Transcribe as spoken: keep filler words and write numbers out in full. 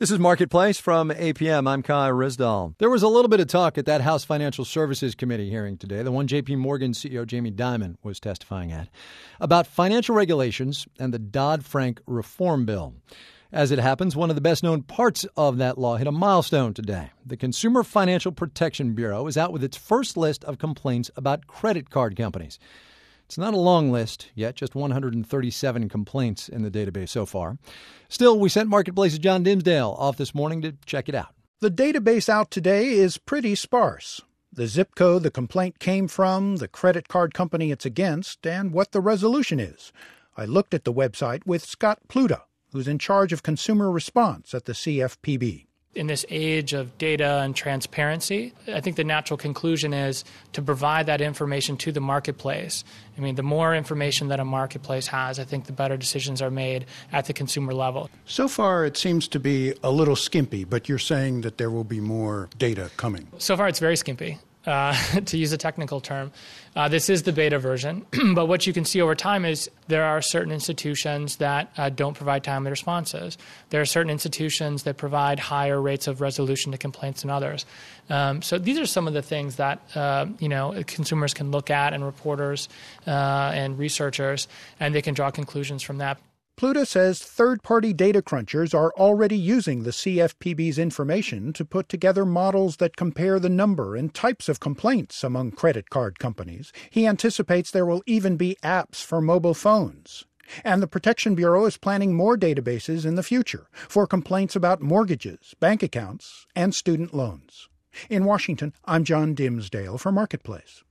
This is Marketplace from A P M. I'm Kai Risdall. There was a little bit of talk at that House Financial Services Committee hearing today, the one J P Morgan C E O Jamie Dimon was testifying at, about financial regulations and the Dodd-Frank reform bill. As it happens, one of the best-known parts of that law hit a milestone today. The Consumer Financial Protection Bureau is out with its first list of complaints about credit card companies. It's not a long list yet, just one hundred thirty-seven complaints in the database so far. Still, we sent Marketplace's John Dimsdale off this morning to check it out. The database out today is pretty sparse. The zip code the complaint came from, the credit card company it's against, and what the resolution is. I looked at the website with Scott Pluta, who's in charge of consumer response at the C F P B. In this age of data and transparency, I think the natural conclusion is to provide that information to the marketplace. I mean, the more information that a marketplace has, I think the better decisions are made at the consumer level. So far, it seems to be a little skimpy, but you're saying that there will be more data coming. So far, it's very skimpy. Uh, to use a technical term. Uh, this is the beta version, but what you can see over time is there are certain institutions that uh, don't provide timely responses. There are certain institutions that provide higher rates of resolution to complaints than others. Um, so these are some of the things that uh, you know consumers can look at, and reporters uh, and researchers, and they can draw conclusions from that. Pluta says third-party data crunchers are already using the C F P B's information to put together models that compare the number and types of complaints among credit card companies. He anticipates there will even be apps for mobile phones. And the Protection Bureau is planning more databases in the future for complaints about mortgages, bank accounts, and student loans. In Washington, I'm John Dimsdale for Marketplace.